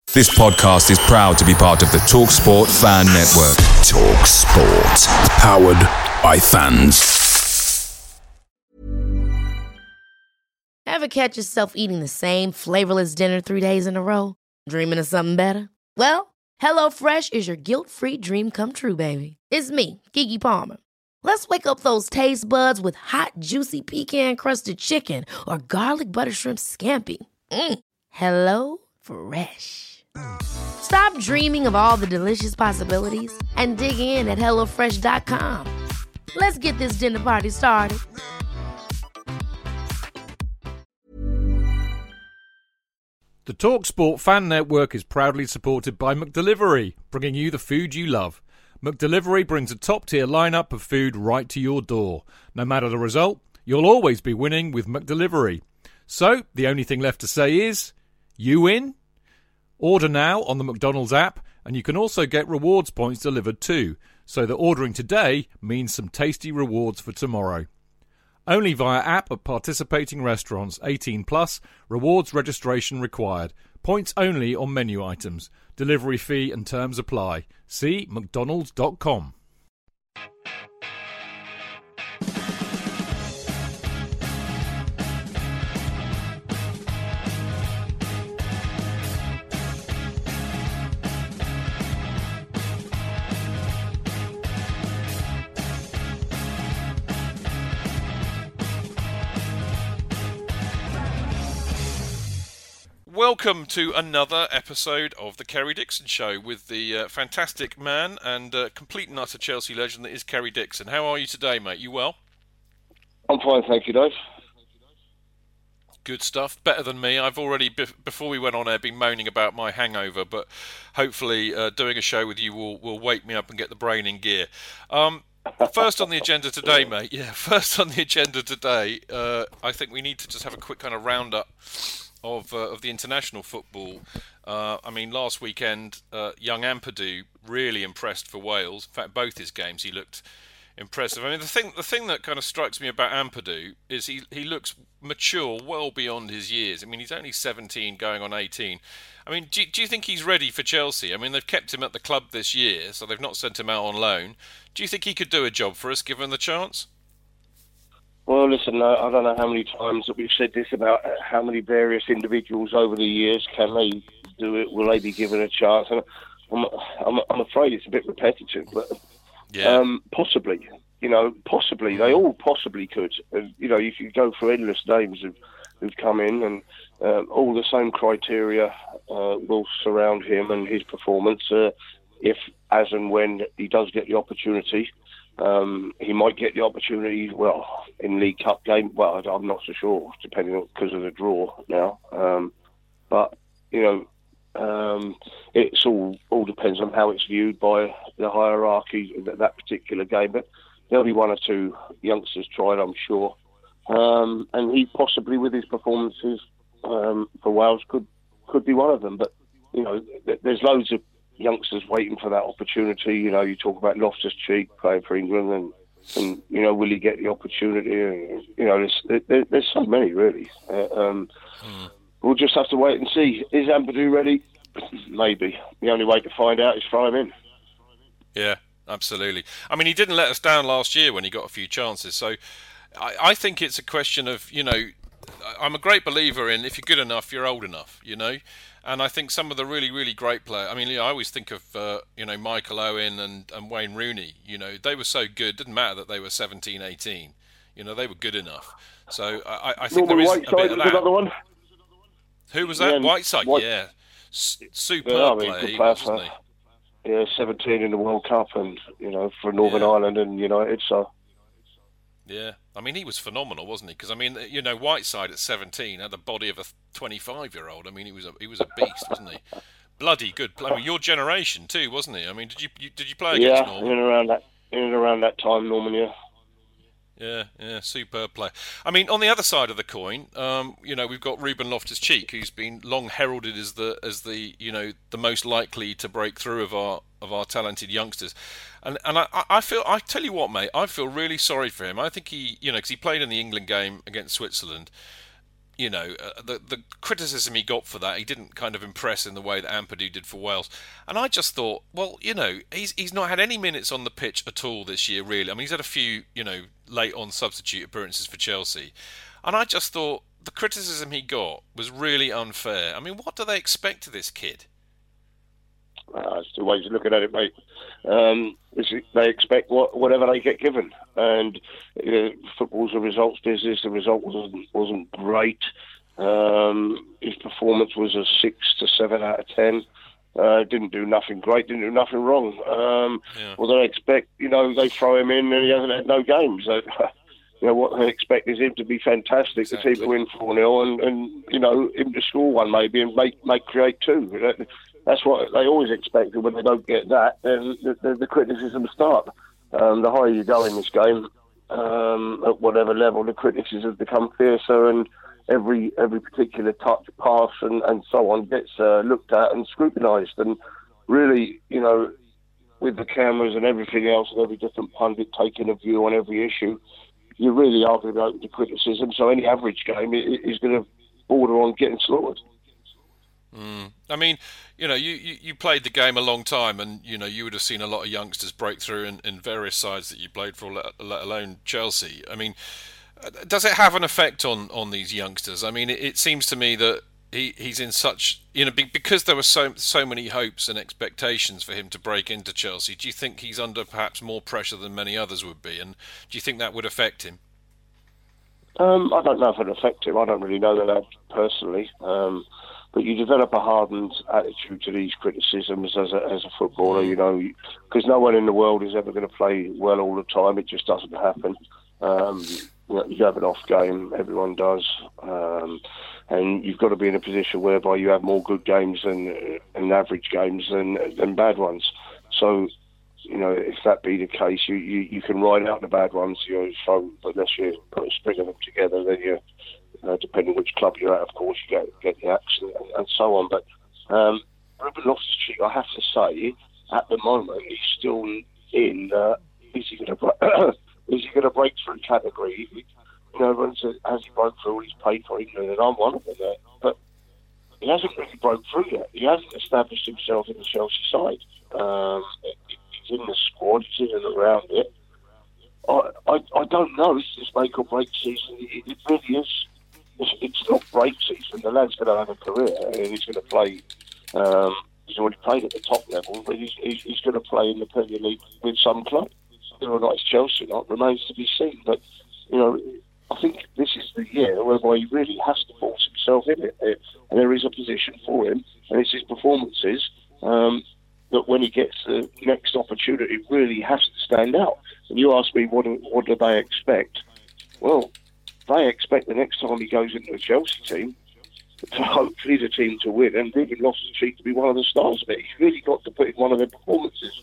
This podcast is proud to be part of the TalkSport Fan Network. TalkSport. Powered by fans. Ever catch yourself eating the same flavorless dinner 3 days in a row? Dreaming of something better? Well, HelloFresh is your guilt-free dream come true, baby. It's me, Keke Palmer. Let's wake up those taste buds with hot, juicy pecan-crusted chicken or garlic butter shrimp scampi. Hello Fresh. Stop dreaming of all the delicious possibilities and dig in at HelloFresh.com. Let's get this dinner party started. The TalkSport Fan Network is proudly supported by McDelivery, bringing you the food you love. McDelivery brings a top-tier lineup of food right to your door. No matter the result, you'll always be winning with McDelivery. So, the only thing left to say is, you win? Order now on the McDonald's app, and you can also get rewards points delivered too, so that ordering today means some tasty rewards for tomorrow. Only via app at participating restaurants. 18 plus. Rewards registration required. Points only on menu items. Delivery fee and terms apply. See mcdonalds.com. Welcome to another episode of the Kerry Dixon Show with the fantastic man and complete and utter Chelsea legend that is Kerry Dixon. How are you today, mate? You well? I'm fine, thank you, Dave. Good stuff. Better than me. I've already, before we went on air, been moaning about my hangover, but hopefully doing a show with you will wake me up and get the brain in gear. First on the agenda today, mate. Yeah, first on the agenda today, I think we need to just have a quick kind of roundup of the international football. I mean, last weekend, young Ampadu really impressed for Wales. In fact, both his games he looked impressive. I mean, the thing that kind of strikes me about Ampadu is he looks mature, well beyond his years. I mean, he's only 17, going on 18. I mean, do you think he's ready for Chelsea? I mean, they've kept him at the club this year, so they've not sent him out on loan. Do you think he could do a job for us, given the chance? Well, listen, I don't know how many times that we've said this about how many various individuals over the years can they do it? Will they be given a chance? And I'm afraid it's a bit repetitive, but yeah. Possibly. Possibly. They all possibly could. You could go through endless names who've come in, and all the same criteria will surround him and his performance if, as and when he does get the opportunity. He might get the opportunity, in League Cup game. Well, I'm not so sure, depending on because of the draw now. But it's all depends on how it's viewed by the hierarchy of that particular game. But there'll be one or two youngsters tried, I'm sure. And he possibly, with his performances for Wales, could be one of them. But there's loads of youngsters waiting for that opportunity. You talk about Loftus-Cheek playing for England, and will he get the opportunity? There's so many really. We'll just have to wait and see. Is Ampadu ready? Maybe. The only way to find out is throw him in. Yeah, absolutely. I mean, he didn't let us down last year when he got a few chances. So I think it's a question of, I'm a great believer in if you're good enough, you're old enough, And I think some of the really, really great players, I mean, I always think of, Michael Owen and Wayne Rooney, they were so good. Didn't matter that they were 17, 18. They were good enough. So I think there is a bit of that. Another one. Who was that? Yeah, Whiteside, yeah. Superb player, wasn't he? Yeah, 17 in the World Cup and, for Northern Ireland and United, so... Yeah, I mean, he was phenomenal, wasn't he? Because, I mean, Whiteside at 17 had the body of a 25-year-old. I mean, he was a beast, wasn't he? Bloody good. I mean, your generation too, wasn't he? I mean, did you play against Norman? Yeah, in and around that time, Norman, yeah. Yeah, superb play. I mean, on the other side of the coin, we've got Ruben Loftus-Cheek, who's been long heralded as the most likely to break through of our talented youngsters. And I tell you what, mate, I feel really sorry for him. I think he, because he played in the England game against Switzerland. the criticism he got for that, he didn't kind of impress in the way that Ampadu did for Wales. And I just thought, well, he's not had any minutes on the pitch at all this year, really. I mean, he's had a few, late on substitute appearances for Chelsea. And I just thought the criticism he got was really unfair. I mean, what do they expect of this kid? There's two ways of looking at it, mate. They expect whatever they get given, and football's a results business. The result wasn't great. His performance was a 6 to 7 out of 10. Didn't do nothing great, didn't do nothing wrong. What they expect, they throw him in and he hasn't had no games. What they expect is him to be fantastic, exactly. The team to win 4-0 and him to score one maybe and make create two. That's what they always expect, and when they don't get that, then the criticism starts. The higher you go in this game, at whatever level, the criticisms become fiercer, and every particular touch, pass, and so on gets looked at and scrutinised. And really, with the cameras and everything else, and every different pundit taking a view on every issue, you really are going to be open to criticism. So any average game is going to border on getting slaughtered. I mean, you played the game a long time, and you would have seen a lot of youngsters break through in various sides that you played for, let alone Chelsea. I mean, does it have an effect on these youngsters? I mean, it seems to me that he's in such, because there were so many hopes and expectations for him to break into Chelsea. Do you think he's under perhaps more pressure than many others would be, and do you think that would affect him? I don't know if it would affect him. I don't really know that personally. But you develop a hardened attitude to these criticisms as a footballer, because no one in the world is ever going to play well all the time. It just doesn't happen. You have an off game, everyone does, and you've got to be in a position whereby you have more good games than average games than bad ones. So, if that be the case, you can ride out the bad ones. So unless you put a string of them together, then you. Depending which club you're at, of course, you get the action and so on. But Ruben Loftus-Cheek, I have to say, at the moment, he's still in. Is he going to break through category? Everyone says, has he broke through? He's played for England, and I'm one of them there. But he hasn't really broke through yet. He hasn't established himself in the Chelsea side. He's in the squad. He's in and around it. I don't know. It's this make or break season. It really is. It's not break season. The lad's going to have a career, and he's going to play. He's already played at the top level, but he's going to play in the Premier League with some club. Whether or not it's Chelsea or not remains to be seen. But I think this is the year whereby he really has to force himself in it, and there is a position for him, and it's his performances that when he gets the next opportunity, really has to stand out. And you ask me, what do they expect? Well, they expect the next time he goes into a Chelsea team, to hopefully the team to win, and Ruben Loftus-Cheek to be one of the stars of it. He's really got to put in one of their performances.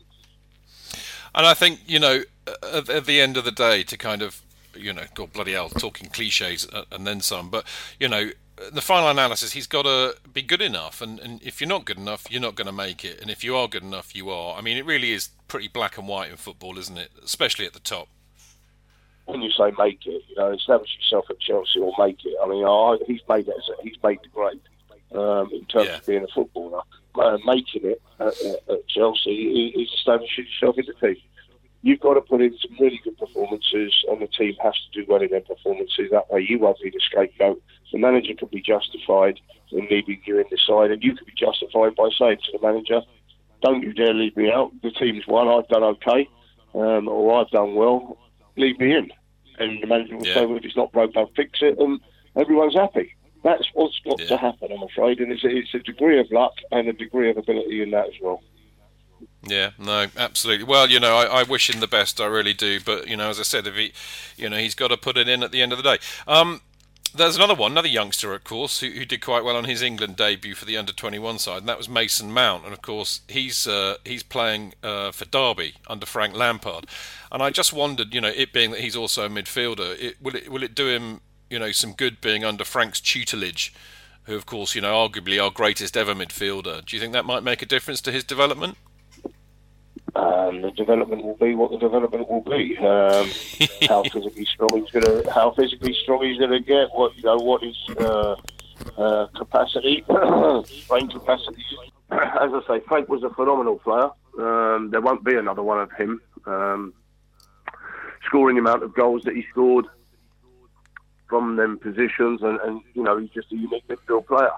And I think, at the end of the day, to kind of, God bloody hell, talking cliches and then some, but, the final analysis, he's got to be good enough, and if you're not good enough, you're not going to make it, and if you are good enough, you are. I mean, it really is pretty black and white in football, isn't it? Especially at the top. When you say make it, establish yourself at Chelsea or make it. I mean, he's made the grade in terms of being a footballer. Making it at Chelsea is establishing yourself in the team. You've got to put in some really good performances, and the team has to do well in their performances. That way, you won't be the scapegoat. The manager could be justified in leaving you in the side, and you could be justified by saying to the manager, "Don't you dare leave me out. The team's won. I've done okay, or I've done well. Leave me in." And the manager will say, "Well, if it's not broke, don't fix it," and everyone's happy. That's what's got to happen, I'm afraid, and it's a degree of luck and a degree of ability in that as well. Yeah, no, absolutely. Well, I wish him the best, I really do. But as I said, if he, he's got to put it in at the end of the day. There's another youngster, of course, who did quite well on his England debut for the under-21 side, and that was Mason Mount. And of course, he's playing for Derby under Frank Lampard. And I just wondered, it being that he's also a midfielder, will it do him, some good being under Frank's tutelage, who, of course, arguably our greatest ever midfielder. Do you think that might make a difference to his development? The development will be what the development will be. How physically strong he's gonna get. What his capacity, brain capacity. As I say, Frank was a phenomenal player. There won't be another one of him. Scoring the amount of goals that he scored from them positions, and he's just a unique midfield player.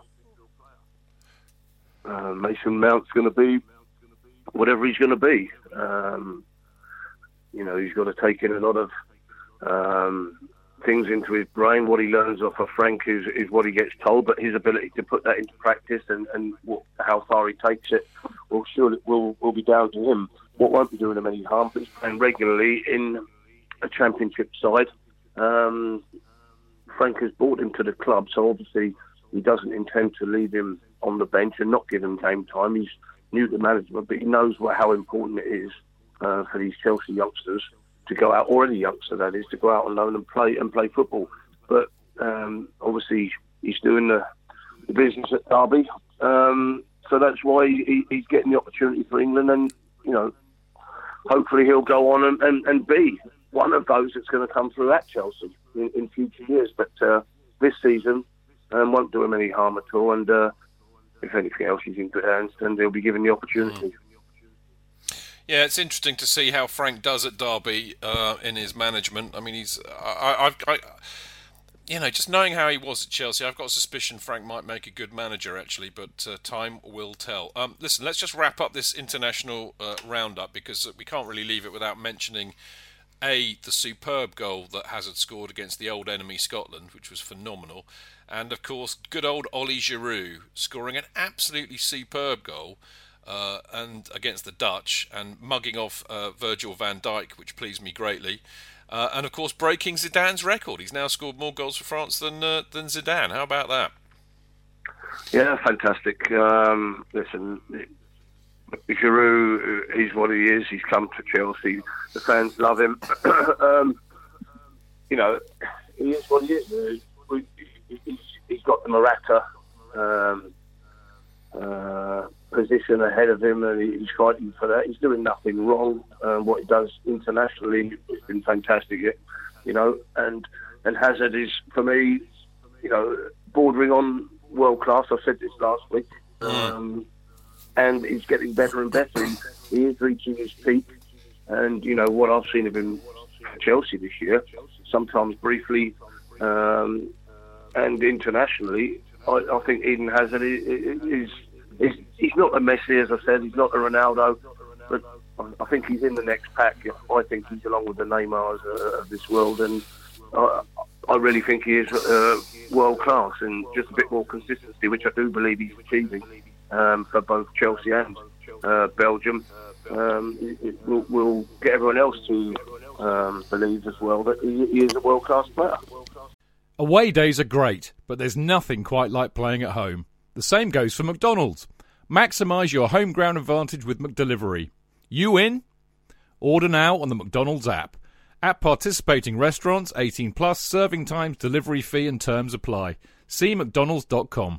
Mason Mount's going to be whatever he's going to be. He's got to take in a lot of things into his brain. What he learns off of Frank is what he gets told, but his ability to put that into practice and how far he takes it will be down to him. What won't be doing him any harm, but he's playing regularly in a championship side. Frank has brought him to the club, so obviously he doesn't intend to leave him on the bench and not give him game time. He's new to management, but he knows how important it is for these Chelsea youngsters to go out, or any youngster that is, to go out on loan and play football. But obviously he's doing the business at Derby, so that's why he's getting the opportunity for England, and hopefully he'll go on and be one of those that's going to come through at Chelsea in future years. But this season won't do him any harm at all, and if anything else, he's in good hands, and they'll be given the opportunity. Yeah, it's interesting to see how Frank does at Derby in his management. I mean, just knowing how he was at Chelsea, I've got a suspicion Frank might make a good manager, actually, but time will tell. Listen, let's just wrap up this international roundup, because we can't really leave it without mentioning the superb goal that Hazard scored against the old enemy Scotland, which was phenomenal. And, of course, good old Ollie Giroud scoring an absolutely superb goal and against the Dutch, and mugging off Virgil van Dijk, which pleased me greatly. And, of course, breaking Zidane's record. He's now scored more goals for France than Zidane. How about that? Yeah, fantastic. Listen, Giroud is what he is. He's come to Chelsea. The fans love him. He is what he is. He's got the Morata position ahead of him, and he's fighting for that. He's doing nothing wrong. What he does internationally has been fantastic, and Hazard is, for me, bordering on world class. I said this last week, and he's getting better and better. He is reaching his peak, and what I've seen of him for Chelsea this year, sometimes briefly, and internationally, I think Eden Hazard is he's not a Messi, as I said. He's not a Ronaldo, but I think he's in the next pack. I think he's along with the Neymars of this world, and I really think he is world class, and just a bit more consistency, which I do believe he's achieving for both Chelsea and Belgium. It will get everyone else to believe as well that he is a world class player. Away days are great, but there's nothing quite like playing at home. The same goes for McDonald's. Maximise your home ground advantage with McDelivery. You in? Order now on the McDonald's app. At participating restaurants, 18 plus, serving times, delivery fee and terms apply. See mcdonalds.com.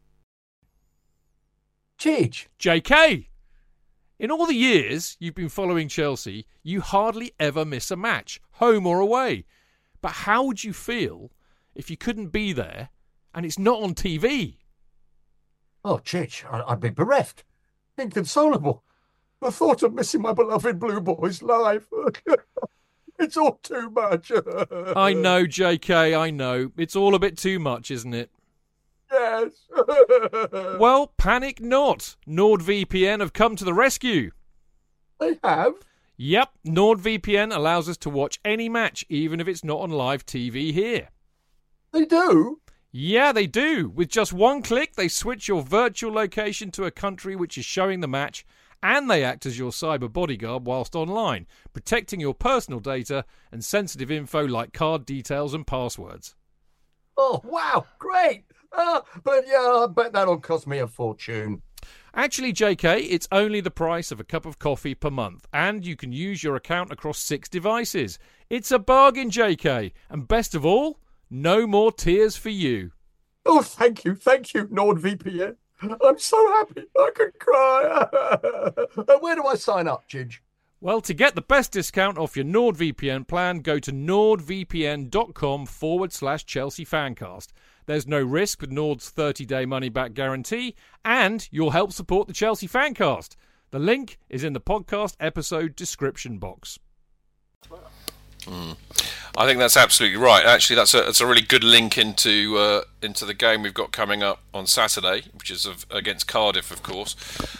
Cheech. JK! In all the years you've been following Chelsea, you hardly ever miss a match, home or away. But how would you feel if you couldn't be there and it's not on TV? Oh, Chich, I'd be bereft. Inconsolable. The thought of missing my beloved Blue Boys live. It's all too much. I know, JK, I know. It's all a bit too much, isn't it? Yes. Well, panic not. NordVPN have come to the rescue. They have? Yep, NordVPN allows us to watch any match, even if it's not on live TV here. They do? Yeah, they do. With just one click, they switch your virtual location to a country which is showing the match, and they act as your cyber bodyguard whilst online, protecting your personal data and sensitive info like card details and passwords. Oh, wow, great. But yeah, I bet that'll cost me a fortune. Actually, JK, it's only the price of a cup of coffee per month, and you can use your account across 6 devices. It's a bargain, JK, and best of all, no more tears for you. Oh, thank you, NordVPN. I'm so happy I could cry. Where do I sign up, Chidge? Well, to get the best discount off your NordVPN plan, go to nordvpn.com/Chelsea Fancast. There's no risk with Nord's 30-day money-back guarantee, and you'll help support the Chelsea Fancast. The link is in the podcast episode description box. I think that's absolutely right. Actually, that's a really good link into the game we've got coming up on Saturday, which is against Cardiff, of course.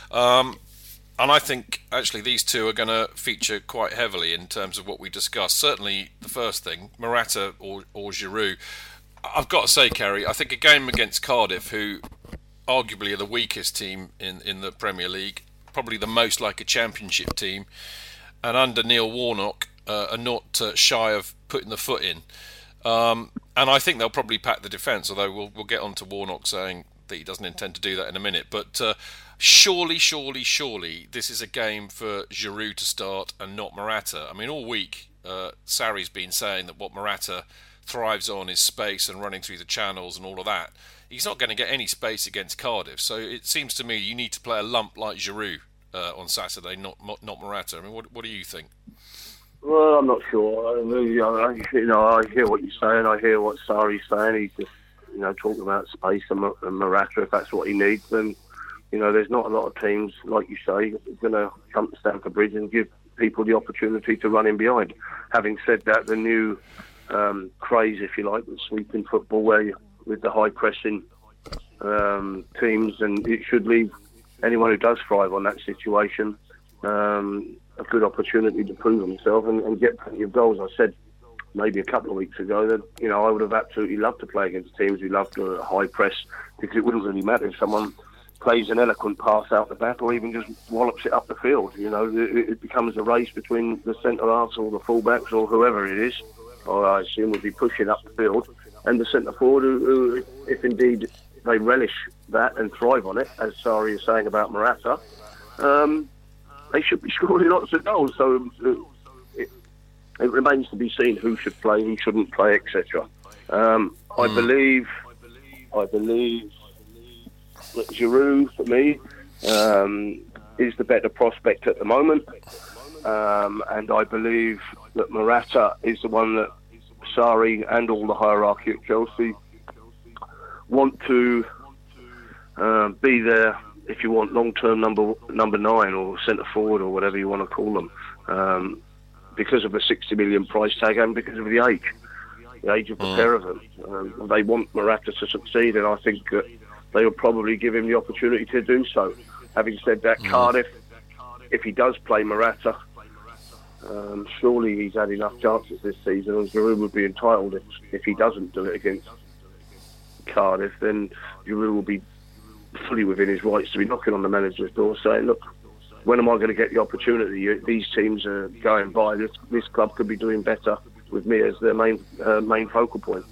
And I think, actually, these two are going to feature quite heavily in terms of what we discussed. Certainly, the first thing, Morata or Giroud. I've got to say, Kerry, I think a game against Cardiff, who arguably are the weakest team in the Premier League, probably the most like a Championship team, and under Neil Warnock, are not shy of putting the foot in. And I think they'll probably pack the defence, although we'll get on to Warnock saying that he doesn't intend to do that in a minute. But surely, this is a game for Giroud to start and not Morata. I mean, all week, Sarri's been saying that what Morata thrives on is space and running through the channels and all of that. He's not going to get any space against Cardiff, so it seems to me you need to play a lump like Giroud on Saturday, not Morata. I mean, what do you think? Well, I'm not sure. I hear what you're saying. I hear what Sarri's saying. He's just, talking about space and Morata. If that's what he needs, then, there's not a lot of teams, like you say, going to come to Stamford Bridge and give people the opportunity to run in behind. Having said that, the new craze, if you like, with sweeping football, with the high pressing teams, and it should leave anyone who does thrive on that situation a good opportunity to prove himself and get plenty of goals. I said maybe a couple of weeks ago that I would have absolutely loved to play against teams who loved a high press, because it wouldn't really matter if someone plays an eloquent pass out the back or even just wallops it up the field. It becomes a race between the centre-halves or the full-backs or whoever it is, or I assume would be pushing up the field, and the centre-forward who, if indeed they relish that and thrive on it, as Sarri is saying about Morata, they should be scoring lots of goals. So it remains to be seen who should play, who shouldn't play, etc. I believe that Giroud, for me, is the better prospect at the moment. And I believe that Morata is the one that Sarri and all the hierarchy at Chelsea want to be there, if you want, long-term number 9 or centre-forward or whatever you want to call them, because of the 60 million price tag and because of the age of the pair of them. They want Morata to succeed, and I think that they will probably give him the opportunity to do so. Having said that, Cardiff, if he does play Morata, surely he's had enough chances this season, and Giroud would be entitled if he doesn't do it against Cardiff, then Giroud will be fully within his rights to be knocking on the manager's door saying, look, when am I going to get the opportunity? These teams are going by. This club could be doing better with me as their main focal point.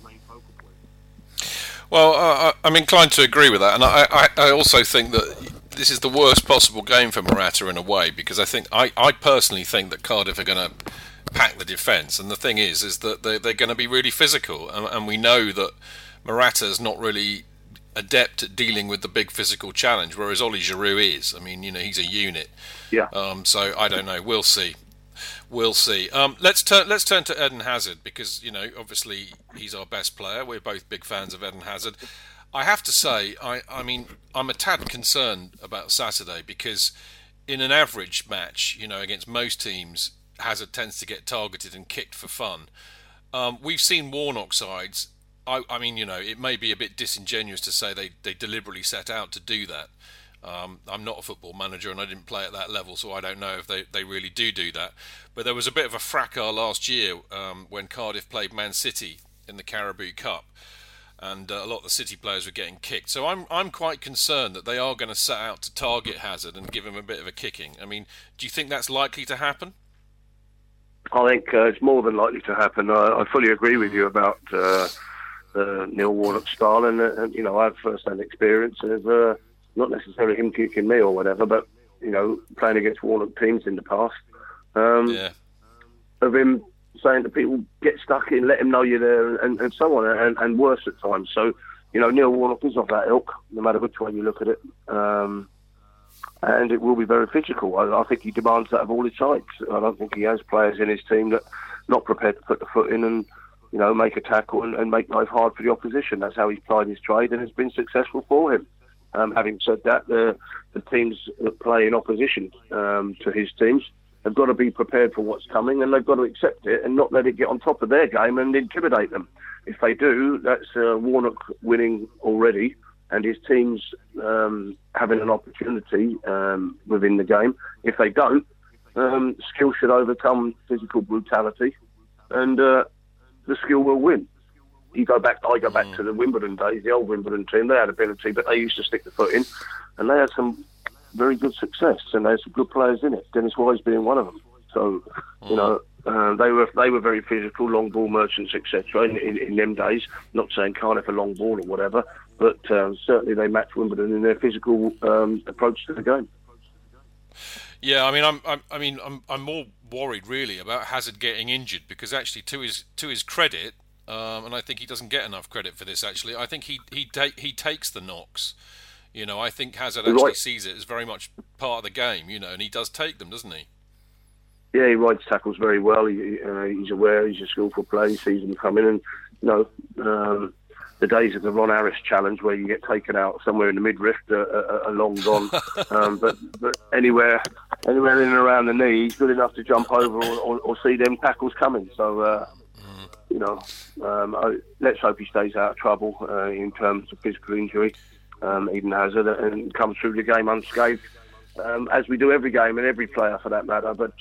Well, I'm inclined to agree with that, and I also think that this is the worst possible game for Morata in a way, because I personally think that Cardiff are going to pack the defence, and the thing is that they're going to be really physical, and we know that Morata's not really adept at dealing with the big physical challenge, whereas Oli Giroud is. I mean, he's a unit. Yeah. So I don't know. We'll see. Let's turn to Eden Hazard, because obviously he's our best player. We're both big fans of Eden Hazard. I have to say, I mean, I'm a tad concerned about Saturday, because in an average match, against most teams, Hazard tends to get targeted and kicked for fun. We've seen Warnock sides. I mean, it may be a bit disingenuous to say they deliberately set out to do that. I'm not a football manager and I didn't play at that level, so I don't know if they really do that. But there was a bit of a fracas last year when Cardiff played Man City in the Carabao Cup, and a lot of the City players were getting kicked. So I'm quite concerned that they are going to set out to target Hazard and give him a bit of a kicking. I mean, do you think that's likely to happen? I think it's more than likely to happen. I fully agree with you about Neil Warnock style, and I have first-hand experience of not necessarily him kicking me or whatever, but playing against Warnock teams in the past, of him saying to people, get stuck in, let him know you're there, and so on, and worse at times. So Neil Warnock is of that ilk, no matter which way you look at it. And it will be very physical. I think he demands that of all his sides. I don't think he has players in his team that are not prepared to put the foot in and, make a tackle and make life hard for the opposition. That's how he's plied his trade, and it's been successful for him. Having said that, the teams that play in opposition to his teams have got to be prepared for what's coming, and they've got to accept it and not let it get on top of their game and intimidate them. If they do, that's Warnock winning already, and his teams having an opportunity within the game. If they don't, skill should overcome physical brutality, and the skill will win. I go back to the Wimbledon days, the old Wimbledon team. They had ability, but they used to stick the foot in, and they had some very good success, and there's some good players in it. Dennis Wise being one of them. So, they were very physical, long ball merchants, etc. In them days. Not saying Cardiff a long ball or whatever, but certainly they matched Wimbledon in their physical approach to the game. Yeah, I'm more worried really about Hazard getting injured, because actually to his credit, and I think he doesn't get enough credit for this. Actually, I think he takes the knocks. I think Hazard actually sees it as very much part of the game. And he does take them, doesn't he? Yeah, he rides tackles very well. He's aware. He's a skillful player. He sees them coming, and the days of the Ron Harris challenge where you get taken out somewhere in the midriff are long gone. But anywhere in and around the knee, he's good enough to jump over or see them tackles coming. So let's hope he stays out of trouble in terms of physical injury, Eden Hazard, and comes through the game unscathed, as we do every game and every player for that matter. But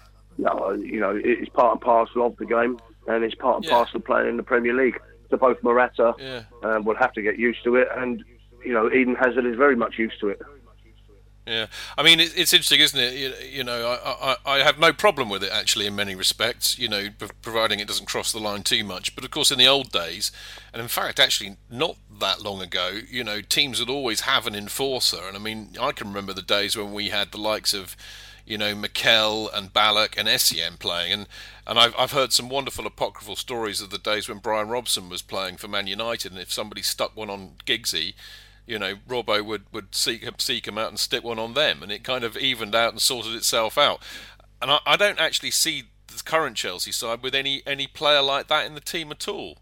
it's part and parcel of the game, and it's part and parcel of playing in the Premier League. So both Morata will have to get used to it, and Eden Hazard is very much used to it. Yeah, it's interesting, isn't it? I have no problem with it actually in many respects. Providing it doesn't cross the line too much. But of course, in the old days, and in fact, actually not that long ago, teams would always have an enforcer. And I can remember the days when we had the likes of, Mikel and Ballack and Essien playing, and I've heard some wonderful apocryphal stories of the days when Brian Robson was playing for Man United, and if somebody stuck one on Giggsy, Robbo would seek him out and stick one on them, and it kind of evened out and sorted itself out. And I don't actually see the current Chelsea side with any player like that in the team at all.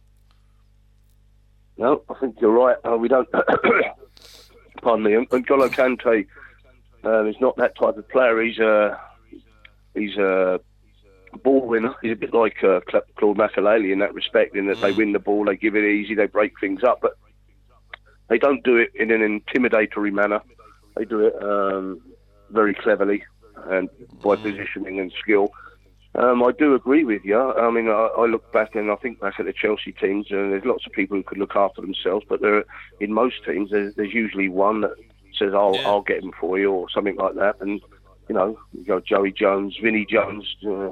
No, I think you're right. We don't. Pardon me. And N'Golo Kante is not that type of player. He's a ball winner. He's a bit like Claude Makélélé in that respect, in that they win the ball, they give it easy, they break things up, but they don't do it in an intimidatory manner. They do it very cleverly and by positioning and skill. I do agree with you. I look back and I think back at the Chelsea teams, and there's lots of people who could look after themselves, but in most teams there's usually one that says, I'll get him for you, or something like that. And you go Joey Jones, Vinnie Jones,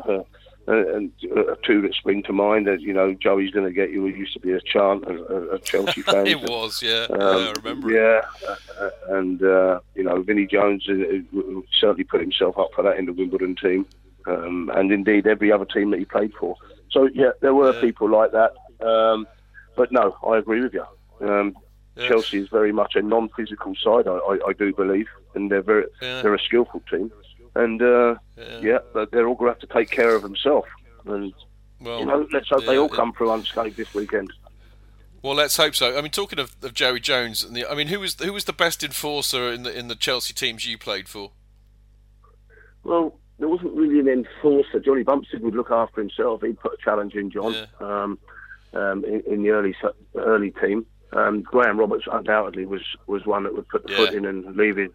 and two that spring to mind. That Joey's going to get you. It used to be a chant of Chelsea fans. It was, I remember. Yeah, and Vinnie Jones certainly put himself up for that in the Wimbledon team, and indeed every other team that he played for. So there were people like that. But no, I agree with you. Chelsea is very much a non-physical side, I do believe, and they're a skillful team, and but they're all going to have to take care of themselves. And let's hope they all come through unscathed this weekend. Well, let's hope so. Talking of Joey Jones, who was the best enforcer in the Chelsea teams you played for? Well, there wasn't really an enforcer. Johnny Bumpstead would look after himself. He'd put a challenge in John in the early team. Graham Roberts undoubtedly was one that would put the foot in and leave his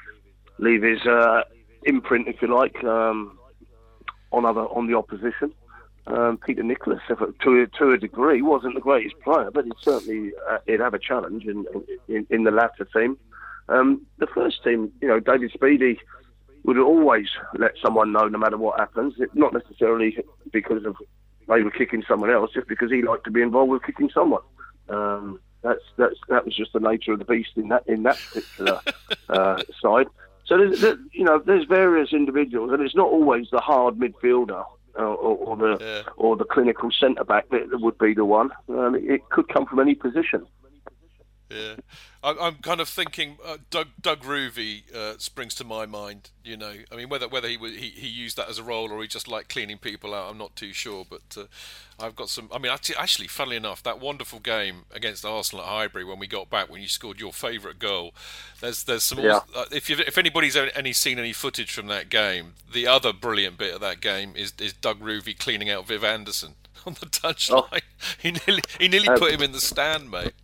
imprint, if you like, on the opposition. Peter Nicholas, to a degree, wasn't the greatest player, but he'd have a challenge in the latter team. The first team, David Speedie would always let someone know no matter what happens. Not necessarily because of they were kicking someone else, just because he liked to be involved with kicking someone. That was just the nature of the beast in that particular side. So there's various individuals, and it's not always the hard midfielder or the clinical centre back that would be the one. It could come from any position. Yeah, I'm kind of thinking Doug Roovey springs to my mind. You know, I mean, whether he used that as a role or he just liked cleaning people out, I'm not too sure. But I've got some. I mean, actually, funnily enough, that wonderful game against Arsenal at Highbury when we got back, when you scored your favourite goal. There's some. Yeah. If anybody's seen any footage from that game, the other brilliant bit of that game is Doug Roovey cleaning out Viv Anderson on the touchline. Oh. He nearly put him in the stand, mate.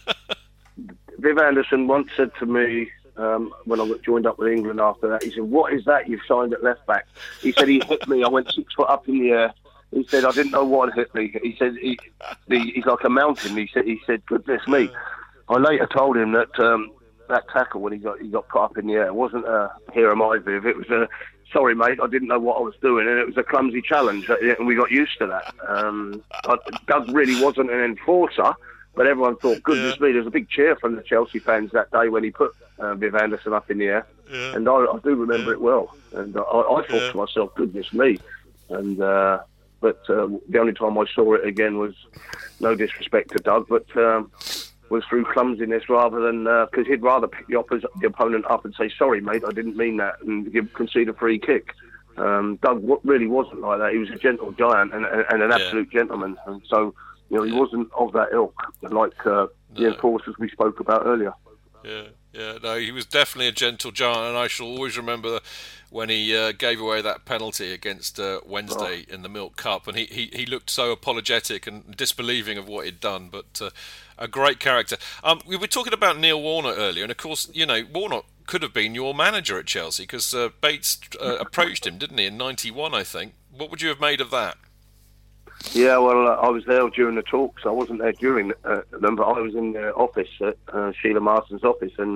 Viv Anderson once said to me when I got joined up with England after that, he said, "What is that you've signed at left back?" He said he hit me. I went 6 foot up in the air. He said I didn't know what hit me. He said he's like a mountain. He said, "Goodness me." I later told him that that tackle when he got put up in the air wasn't a "here am I, Viv." It was a "sorry mate, I didn't know what I was doing," and it was a clumsy challenge, and we got used to that. Doug really wasn't an enforcer. But everyone thought, goodness me, there was a big cheer from the Chelsea fans that day when he put Viv Anderson up in the air. Yeah. And I do remember it well. And I thought to myself, goodness me. And but the only time I saw it again was, no disrespect to Doug, but was through clumsiness rather than... Because he'd rather pick the opponent up and say, "Sorry, mate, I didn't mean that," and concede a free kick. Doug really wasn't like that. He was a gentle giant and an absolute gentleman. And so... You know, he wasn't of that ilk, like the enforcers we spoke about earlier. No, he was definitely a gentle giant, and I shall always remember when he gave away that penalty against Wednesday in the Milk Cup, and he looked so apologetic and disbelieving of what he'd done, but a great character. We were talking about Neil Warnock earlier, and of course, you know, Warnock could have been your manager at Chelsea, because Bates approached him, didn't he, in '91, I think. What would you have made of that? Yeah, well, I was there during the talks. I wasn't there during them, but I was in the office at Sheila Marston's office, and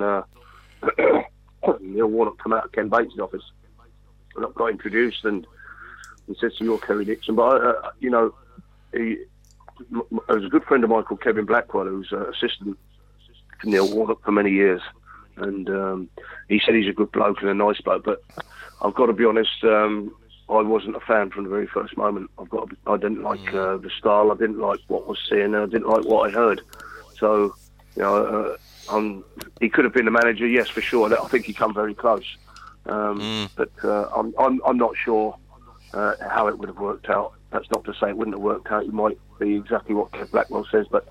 Neil Warnock came out of Ken Bates' office, and I got introduced and said to "You're Kerry Dixon." But you know, there was a good friend of mine called Kevin Blackwell, who was assistant to Neil Warnock for many years, and he said he's a good bloke and a nice bloke. But I've got to be honest. I wasn't a fan from the very first moment. I didn't like the style. I didn't like what I was seeing, and I didn't like what I heard. So, you know, he could have been the manager, yes, for sure. I think he come very close, but I'm not sure how it would have worked out. That's not to say it wouldn't have worked out. It might be exactly what Kev Blackwell says, but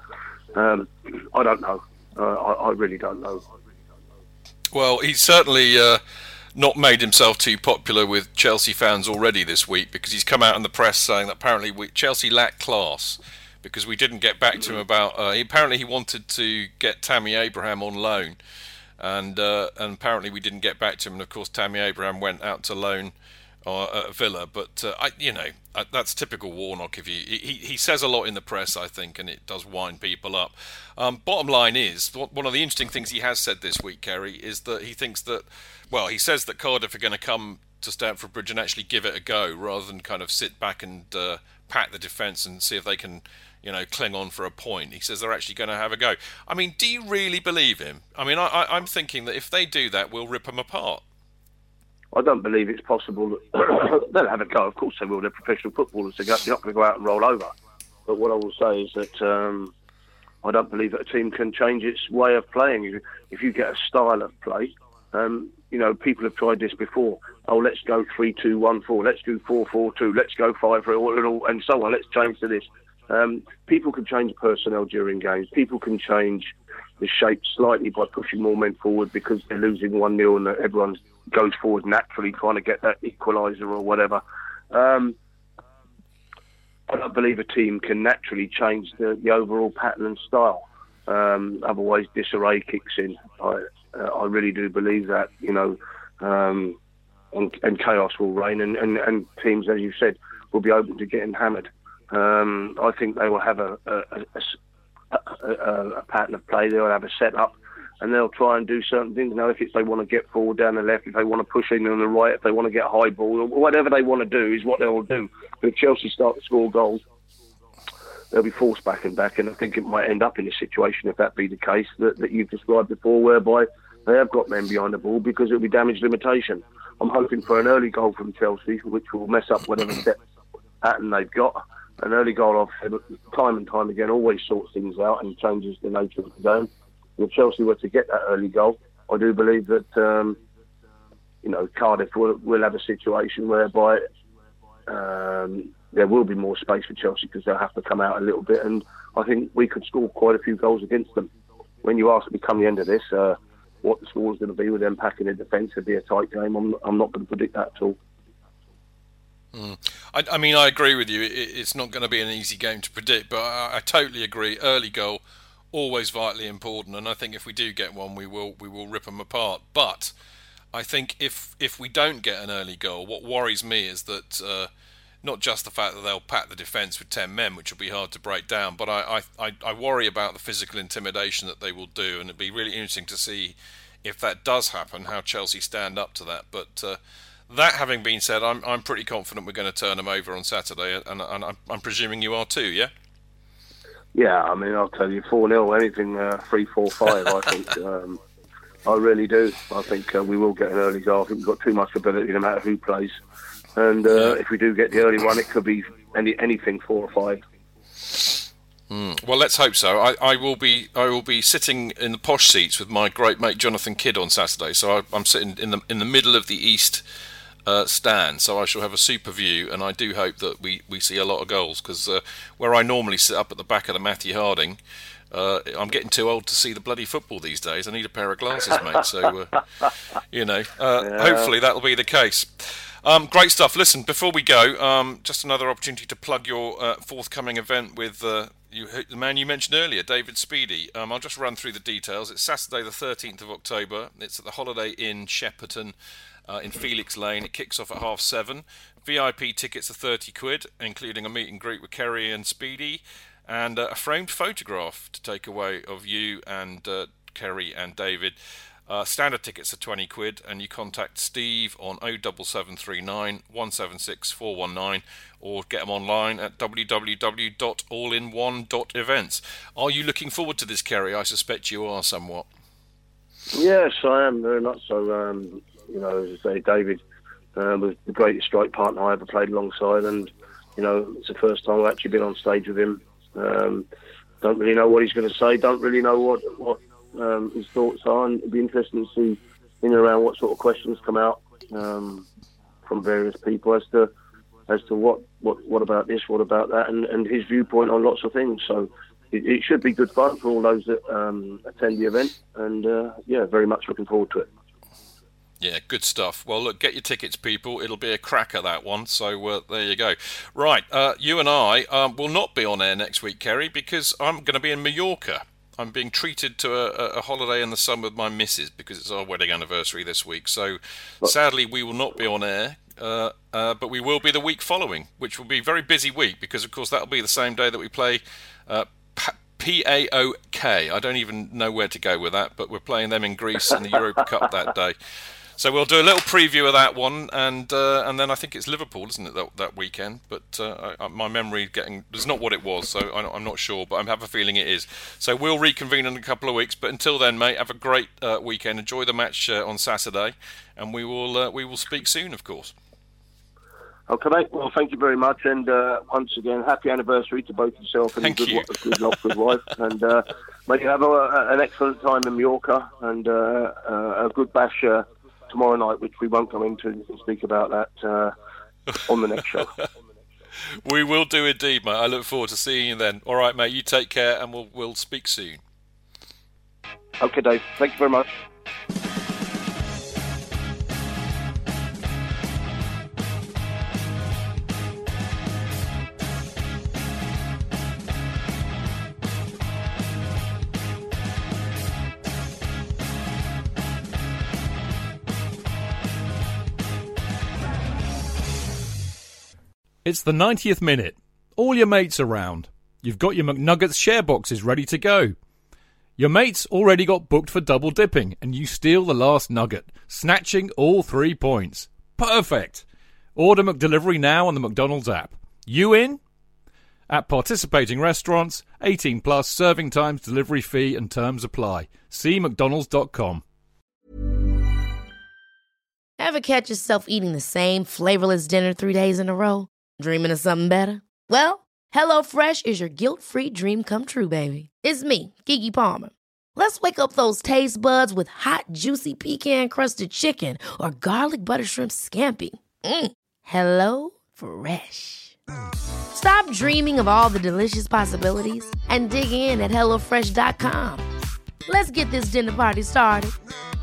I don't know. I really don't know. Well, he's certainly not made himself too popular with Chelsea fans already this week, because he's come out in the press saying that apparently Chelsea lacked class because we didn't get back to him about... apparently he wanted to get Tammy Abraham on loan, and apparently we didn't get back to him, and of course Tammy Abraham went out to loan at Villa, but that's typical Warnock. If he says a lot in the press, I think, and it does wind people up. Bottom line is, one of the interesting things he has said this week, Kerry, is that he thinks that, well, he says that Cardiff are going to come to Stamford Bridge and actually give it a go, rather than kind of sit back and pat the defence and see if they can, you know, cling on for a point. He says they're actually going to have a go. I mean, do you really believe him? I mean, I'm thinking that if they do that, we'll rip them apart. I don't believe it's possible that they'll have a go. Of course they will. They're professional footballers. They're not going to go out and roll over. But what I will say is that I don't believe that a team can change its way of playing. If you get a style of play, you know, people have tried this before. Oh, let's go 3-2-1-4. Let's do 4-4-2. Let's go 5-3, and so on. Let's change to this. People can change personnel during games. People can change the shape slightly by pushing more men forward because they're losing 1-0 and everyone goes forward naturally trying to get that equaliser or whatever. I don't believe a team can naturally change the overall pattern and style. Otherwise, disarray kicks in. I really do believe that, you know, and chaos will reign, and teams, as you said, will be open to getting hammered. I think they will have a pattern of play. They'll have a setup, and they'll try and do certain things. Now, if they want to get forward down the left, if they want to push in on the right, if they want to get high ball, or whatever they want to do is what they will do. But if Chelsea start to score goals, they'll be forced back, and I think it might end up in a situation, if that be the case, that you've described before, whereby they have got men behind the ball because it'll be damage limitation. I'm hoping for an early goal from Chelsea, which will mess up whatever set pattern they've got. An early goal, I've said time and time again, always sorts things out and changes the nature of the game. if Chelsea were to get that early goal, I do believe that Cardiff will have a situation whereby there will be more space for Chelsea because they'll have to come out a little bit, and I think we could score quite a few goals against them. When you ask me come the end of this what the score's going to be with them packing in defence, it'll be a tight game. I'm not going to predict that at all. I mean, I agree with you. It's not going to be an easy game to predict, but I totally agree. Early goal, always vitally important, and I think if we do get one, we will rip them apart. But I think if we don't get an early goal, what worries me is that not just the fact that they'll pack the defence with 10 men, which will be hard to break down, but I worry about the physical intimidation that they will do, and it'd be really interesting to see if that does happen, how Chelsea stand up to that. But that having been said, I'm pretty confident we're going to turn them over on Saturday, and I'm presuming you are too, yeah? Yeah, I mean, I'll tell you, 4-0, anything 3-4-5, I think. I really do. I think we will get an early goal. I think we've got too much ability no matter who plays. And if we do get the early one, it could be anything 4 or 5. Well, let's hope so. I will be sitting in the posh seats with my great mate Jonathan Kidd on Saturday. So I'm sitting in the middle of the East stand. So I shall have a super view, and I do hope that we see a lot of goals, because where I normally sit up at the back of the Matthew Harding, I'm getting too old to see the bloody football these days. I need a pair of glasses, mate. So hopefully that'll be the case. Great stuff. Listen, before we go, just another opportunity to plug your forthcoming event with the man you mentioned earlier, David Speedie. I'll just run through the details. It's Saturday the 13th of October. It's at the Holiday Inn, Shepperton, in Felix Lane. It kicks off at 7:30. VIP tickets are £30, including a meet and greet with Kerry and Speedie, and a framed photograph to take away of you and Kerry and David. Standard tickets are £20, and you contact Steve on 07739 176 419, or get them online at www.allin1.events. Are you looking forward to this, Kerry? I suspect you are somewhat. Yes, I am very much so. As I say, David was the greatest strike partner I ever played alongside, and it's the first time I've actually been on stage with him. Don't really know what he's going to say. Don't really know what his thoughts are, and it'd be interesting to see in and around what sort of questions come out from various people as to what about this, what about that, and his viewpoint on lots of things. So it should be good fun for all those that attend the event, and very much looking forward to it. Yeah, good stuff. Well, look, get your tickets, people. It'll be a cracker, that one. So there you go. Right, you and I will not be on air next week, Kerry, because I'm going to be in Mallorca. I'm being treated to a holiday in the sun with my missus, because it's our wedding anniversary this week. So sadly, we will not be on air, but we will be the week following, which will be a very busy week, because, of course, that'll be the same day that we play PAOK. I don't even know where to go with that, but we're playing them in Greece in the Europa Cup that day. So we'll do a little preview of that one, and then I think it's Liverpool, isn't it, that weekend? But my memory is not what it was, so I'm not sure, but I have a feeling it is. So we'll reconvene in a couple of weeks, but until then, mate, have a great weekend. Enjoy the match on Saturday, and we will speak soon, of course. Okay, mate. Well, thank you very much, and once again, happy anniversary to both yourself and good luck with wife. And may you have an excellent time in Mallorca, and a good bash tomorrow night, which we won't go into. We can speak about that on the next show. We will do indeed, mate. I look forward to seeing you then. All right, mate. You take care, and we'll speak soon. Okay, Dave. Thank you very much. It's the 90th minute. All your mates around. You've got your McNuggets share boxes ready to go. Your mates already got booked for double dipping, and you steal the last nugget, snatching all 3 points. Perfect. Order McDelivery now on the McDonald's app. You in? At participating restaurants, 18 plus, serving times, delivery fee and terms apply. See mcdonalds.com. Ever catch yourself eating the same flavorless dinner 3 days in a row? Dreaming of something better? Well, HelloFresh is your guilt-free dream come true, baby. It's me, Keke Palmer. Let's wake up those taste buds with hot, juicy pecan-crusted chicken or garlic butter shrimp scampi. Hello Fresh. Stop dreaming of all the delicious possibilities and dig in at HelloFresh.com. Let's get this dinner party started.